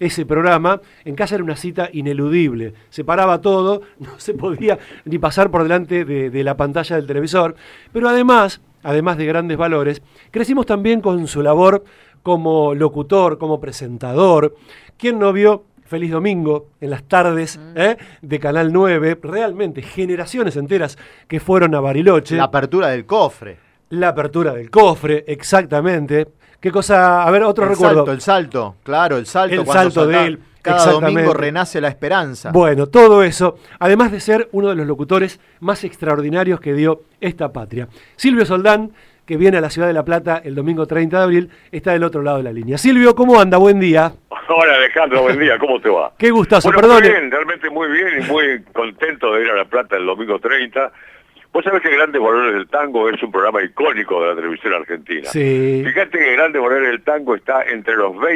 ese programa, en casa era una cita ineludible. Se paraba todo, no se podía ni pasar por delante de la pantalla del televisor. Pero además de Grandes Valores, crecimos también con su labor como locutor, como presentador. ¿Quién no vio Feliz Domingo en las tardes de Canal 9? Realmente, generaciones enteras que fueron a Bariloche. La apertura del cofre. La apertura del cofre, exactamente. ¿Qué cosa? A ver, otro recuerdo. El salto, claro, el salto. El salto de él. Cada domingo renace la esperanza. Bueno, todo eso, además de ser uno de los locutores más extraordinarios que dio esta patria. Silvio Soldán, que viene a la ciudad de La Plata el domingo 30 de abril, está del otro lado de la línea. Silvio, ¿cómo anda? Buen día. Hola Alejandro, buen día, ¿cómo te va? Qué gustazo, bueno, perdón. Muy bien, realmente muy bien y muy contento de ir a La Plata el domingo 30. Vos sabés que Grandes Valores del Tango es un programa icónico de la televisión argentina. Sí. Fíjate que Grandes Valores del Tango está entre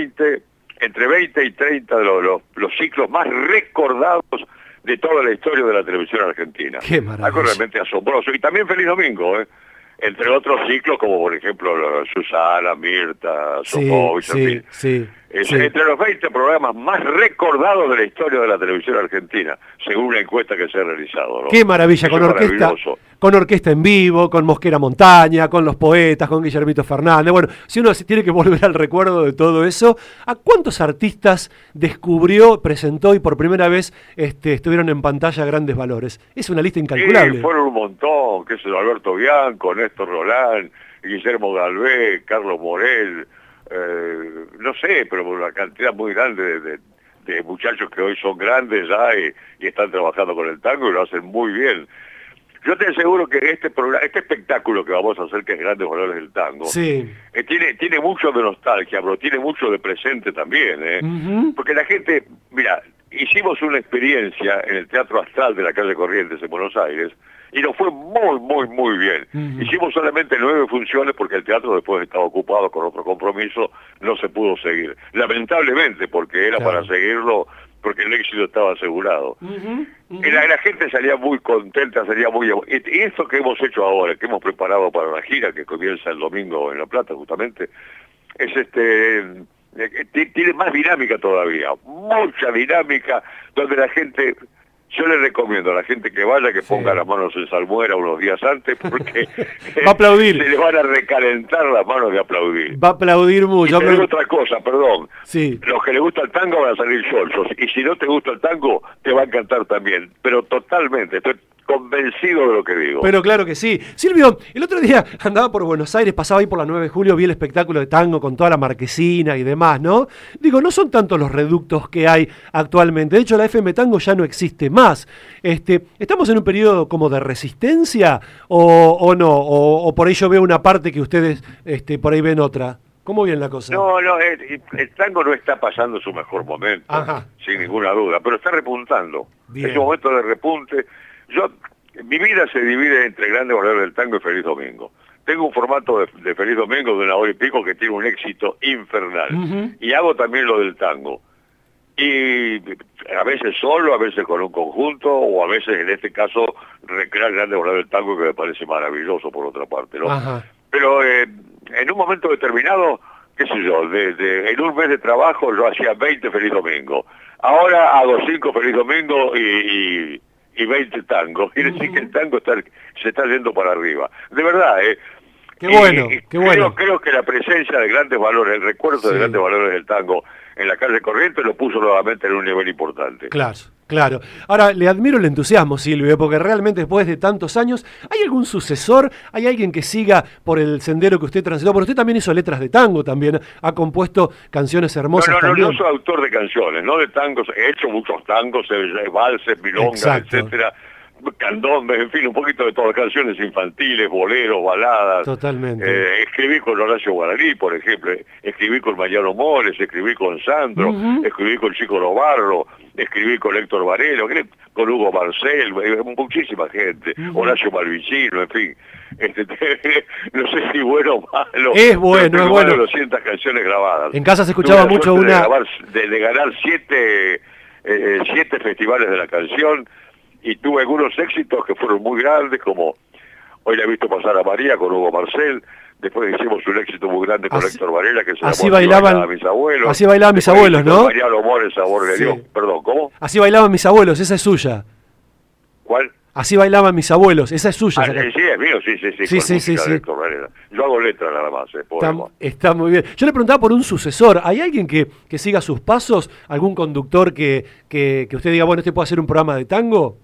20 y 30 de los ciclos más recordados de toda la historia de la televisión argentina. Qué maravilla. Algo realmente asombroso. Y también Feliz Domingo, entre otros ciclos como por ejemplo Susana, Mirta, Sofovich, en fin. Sí. Entre los 20 programas más recordados de la historia de la televisión argentina, según una encuesta que se ha realizado, ¿no? Qué maravilla, con orquesta en vivo, con Mosquera Montaña, con los poetas, con Guillermito Fernández. Bueno, si uno tiene que volver al recuerdo de todo eso, ¿a cuántos artistas descubrió, presentó y por primera vez estuvieron en pantalla Grandes Valores? Es una lista incalculable. Sí, fueron un montón, qué sé yo, Alberto Bianco, Néstor Roland, Guillermo Galvé, Carlos Morel, no sé, pero una cantidad muy grande de muchachos que hoy son grandes ya y están trabajando con el tango y lo hacen muy bien. Yo te aseguro que este espectáculo que vamos a hacer, que es Grandes Valores del Tango, sí. Tiene mucho de nostalgia, pero tiene mucho de presente también, Porque la gente, mira, hicimos una experiencia en el Teatro Astral de la calle Corrientes en Buenos Aires, y nos fue muy bien. Hicimos solamente 9 funciones porque el teatro después estaba ocupado con otro compromiso, no se pudo seguir. Lamentablemente, porque era para seguirlo, porque el éxito estaba asegurado. Y la gente salía muy contenta, salía muy... Y esto que hemos hecho ahora, que hemos preparado para la gira, que comienza el domingo en La Plata justamente, es tiene más dinámica todavía, mucha dinámica, donde la gente... Yo le recomiendo a la gente que vaya que ponga las manos en salmuera unos días antes porque va a aplaudir. Se le van a recalentar las manos de aplaudir. Va a aplaudir mucho. Y otra cosa, perdón. Sí. Los que les gusta el tango van a salir solsos. Y si no te gusta el tango, te va a encantar también. Pero totalmente, estoy convencido de lo que digo. Pero claro que sí. Silvio, el otro día andaba por Buenos Aires, pasaba ahí por la 9 de julio, vi el espectáculo de tango con toda la marquesina y demás, ¿no? Digo, no son tantos los reductos que hay actualmente. De hecho, la FM Tango ya no existe más. ¿Estamos en un periodo como de resistencia o no? O por ahí yo veo una parte que ustedes por ahí ven otra. ¿Cómo viene la cosa? No, el tango no está pasando su mejor momento, sin ninguna duda, pero está repuntando. Bien. Es un momento de repunte. Mi vida se divide entre Grandes Valores del Tango y Feliz Domingo. Tengo un formato de Feliz Domingo de 1 hora y pico que tiene un éxito infernal. Y hago también lo del tango. Y a veces solo, a veces con un conjunto, o a veces en este caso recrear Grandes Valores del Tango, que me parece maravilloso por otra parte, ¿no? Pero en un momento determinado, qué sé yo, en un mes de trabajo yo hacía 20 Feliz Domingo. Ahora hago 5 Feliz Domingo y 20 tangos. Quiere decir que el tango se está yendo para arriba. De verdad, Qué bueno, qué bueno. Creo que la presencia de Grandes Valores, el recuerdo de Grandes Valores del tango en la calle Corrientes lo puso nuevamente en un nivel importante. Claro. Ahora, le admiro el entusiasmo, Silvio, porque realmente después de tantos años, ¿hay algún sucesor? ¿Hay alguien que siga por el sendero que usted transitó? Porque usted también hizo letras de tango, también ha compuesto canciones hermosas también. No soy autor de canciones, no de tangos. He hecho muchos tangos, valses, milongas, etcétera, candombes, en fin, un poquito de todo, canciones infantiles, boleros, baladas. Totalmente. Escribí con Horacio Guaraní, por ejemplo, escribí con Mariano Mores, escribí con Sandro, escribí con Chico Novarro, escribí con Héctor Varelo, con Hugo Marcel, muchísima gente, Horacio Malvicino, en fin. No sé si bueno o malo. Es bueno, es bueno. Más de 200 canciones grabadas. En casa se escuchaba mucho de ganar 7 festivales de la canción, y tuve algunos éxitos que fueron muy grandes, como Hoy la he visto pasar a María con Hugo Marcel, Después hicimos un éxito muy grande con Héctor Varela, que se así llamó bailaban mis abuelos. Así bailaban mis abuelos, ¿no? Mariano Mores, sabor de Dios. Perdón, ¿cómo? Así bailaban mis abuelos, esa es suya. ¿Cuál? Así bailaban mis abuelos, esa es suya. Sí, es mío, sí. Héctor Varela. Yo hago letras nada más, está muy bien. Yo le preguntaba por un sucesor. ¿Hay alguien que siga sus pasos? ¿Algún conductor que usted diga, bueno, este puede hacer un programa de tango?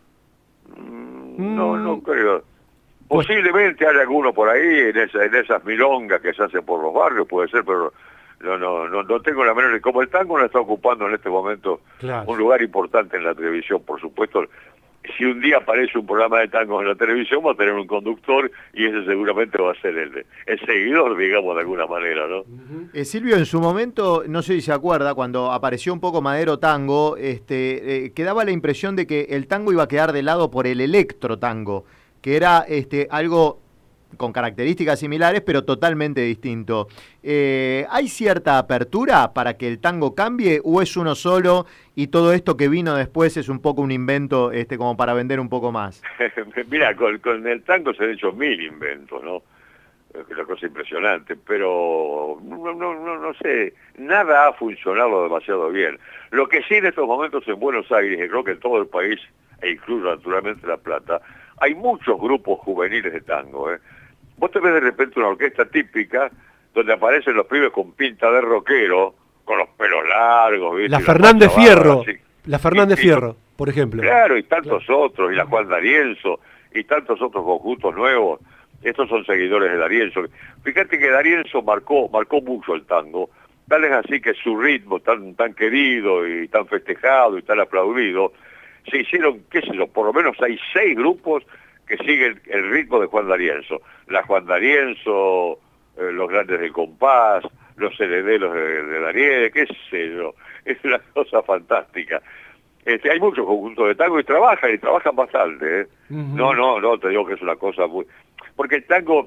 No creo. Posiblemente haya alguno por ahí, en esas milongas que se hacen por los barrios, puede ser, pero no tengo la menor... Como el tango no está ocupando en este momento un lugar importante en la televisión, por supuesto, si un día aparece un programa de tango en la televisión, va a tener un conductor y ese seguramente va a ser el seguidor, digamos, de alguna manera, ¿no? Silvio, en su momento, no sé si se acuerda, cuando apareció un poco Madero Tango, quedaba la impresión de que el tango iba a quedar de lado por el electro tango, que era algo con características similares, pero totalmente distinto. ¿Hay cierta apertura para que el tango cambie o es uno solo y todo esto que vino después es un poco un invento como para vender un poco más? Mira, con el tango se han hecho 1000 inventos, ¿no? Es una cosa impresionante, pero no sé, nada ha funcionado demasiado bien. Lo que sí en estos momentos en Buenos Aires, y creo que en todo el país, e incluso naturalmente La Plata, hay muchos grupos juveniles de tango, Vos te ves de repente una orquesta típica donde aparecen los pibes con pinta de rockero, con los pelos largos, ¿viste? La Fernández Fierro, por ejemplo. Claro, y tantos otros, y la Juan D'Arienzo, y tantos otros conjuntos nuevos. Estos son seguidores de D'Arienzo. Fíjate que D'Arienzo marcó mucho el tango, tal es así que su ritmo tan querido y tan festejado y tan aplaudido, se hicieron, qué sé yo, por lo menos hay 6 grupos que siguen el ritmo de Juan D'Arienzo. La Juan D'Arienzo, los Grandes del Compás, los herederos de D'Arienzo, qué sé yo, es una cosa fantástica. Hay muchos conjuntos de tango y trabajan bastante, No, te digo que es una cosa muy... Porque el tango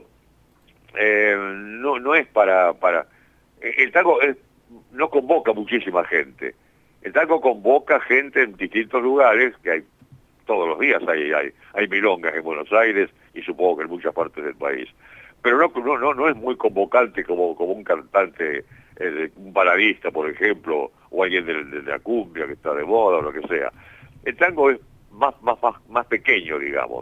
no es para... El tango no convoca muchísima gente. El tango convoca gente en distintos lugares, que hay todos los días, hay milongas en Buenos Aires y supongo que en muchas partes del país. Pero no es muy convocante como un cantante, un baladista, por ejemplo, o alguien de la cumbia que está de moda o lo que sea. El tango es más pequeño, digamos.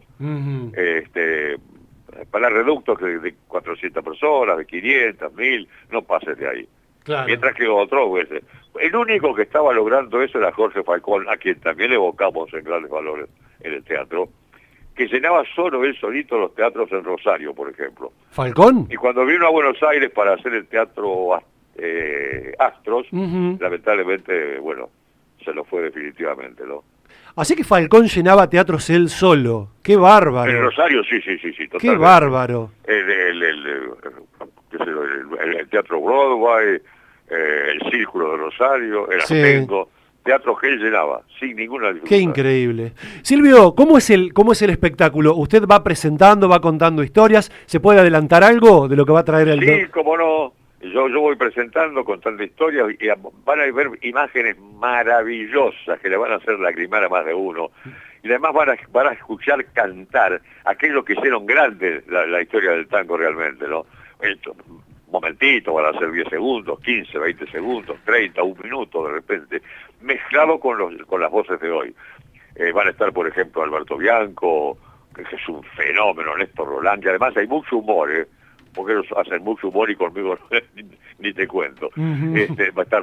Para reductos de 400 personas, de 500, 1000, no pases de ahí. Claro. Mientras que otros, pues, el único que estaba logrando eso era Jorge Falcón, a quien también evocamos en Grandes Valores en el teatro, que llenaba solo él solito los teatros en Rosario, por ejemplo. ¿Falcón? Y cuando vino a Buenos Aires para hacer el teatro Astros, lamentablemente, bueno, se lo fue definitivamente, ¿no? Así que Falcón llenaba teatros él solo. ¡Qué bárbaro! En Rosario, sí, totalmente. ¡Qué bárbaro! El teatro Broadway, el Círculo de Rosario, el Artengo, teatro que él llenaba, sin ninguna dificultad. ¡Qué increíble! Silvio, ¿cómo es el espectáculo? ¿Usted va presentando, va contando historias? ¿Se puede adelantar algo de lo que va a traer el... Sí, cómo no. Yo voy presentando, contando historias, y van a ver imágenes maravillosas que le van a hacer lagrimar a más de uno. Y además van a escuchar cantar aquellos que hicieron grande la historia del tango realmente, ¿no? Un momentito, van a ser 10 segundos, 15, 20 segundos, 30, un minuto de repente, mezclado con las voces de hoy. Van a estar, por ejemplo, Alberto Bianco, que es un fenómeno, Néstor Roland, y además hay mucho humor, porque ellos hacen mucho humor y conmigo ni te cuento. Va a estar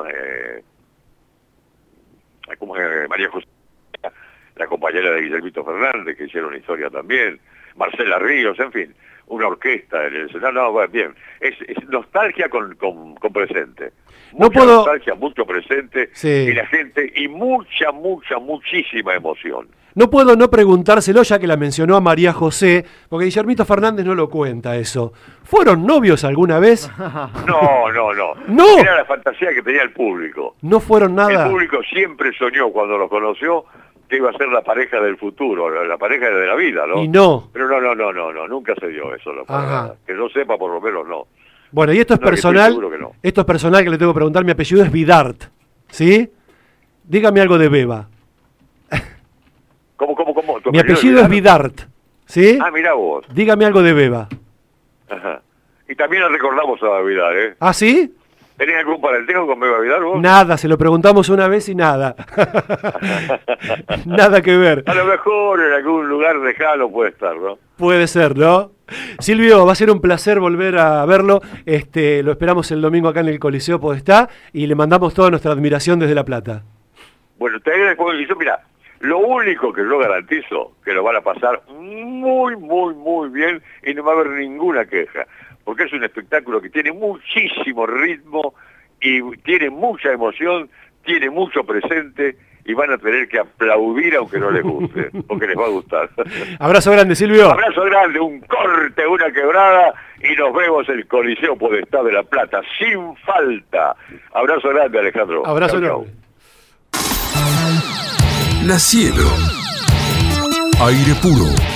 María José, la compañera de Guillermito Fernández, que hicieron historia también, Marcela Ríos, en fin, una orquesta en el escenario. Bien, es nostalgia con presente. Nostalgia, mucho presente, y la gente, y muchísima emoción. No puedo no preguntárselo, ya que la mencionó a María José, porque Guillermito Fernández no lo cuenta eso. ¿Fueron novios alguna vez? No. ¿No? Era la fantasía que tenía el público. ¿No fueron nada? El público siempre soñó, cuando los conoció, que iba a ser la pareja del futuro, la pareja de la vida, ¿no? Y no. Pero no, nunca se dio eso. Que yo sepa, por lo menos no. Bueno, y esto es personal, esto es personal que le tengo que preguntar, mi apellido es Vidart, ¿sí? Dígame algo de Beba. ¿Cómo? Mi apellido es Vidart, ¿sí? Ah, mirá vos. Dígame algo de Beba. Ajá. Y también le recordamos a Vidal, ¿eh? ¿Ah, sí? ¿Tenés algún parentesco con Beba Vidal vos? Nada, se lo preguntamos una vez y nada. Nada que ver. A lo mejor en algún lugar lejano puede estar, ¿no? Puede ser, ¿no? Silvio, va a ser un placer volver a verlo. Lo esperamos el domingo acá en el Coliseo Podestá y le mandamos toda nuestra admiración desde La Plata. Bueno, te agradezco. Mira, lo único que yo garantizo que lo van a pasar muy, muy, muy bien y no va a haber ninguna queja. Porque es un espectáculo que tiene muchísimo ritmo y tiene mucha emoción, tiene mucho presente y van a tener que aplaudir aunque no les guste, porque les va a gustar. Abrazo grande, Silvio. Abrazo grande, un corte, una quebrada y nos vemos en el Coliseo Podestá de La Plata, sin falta. Abrazo grande, Alejandro. Abrazo grande. La Cielo. Aire puro.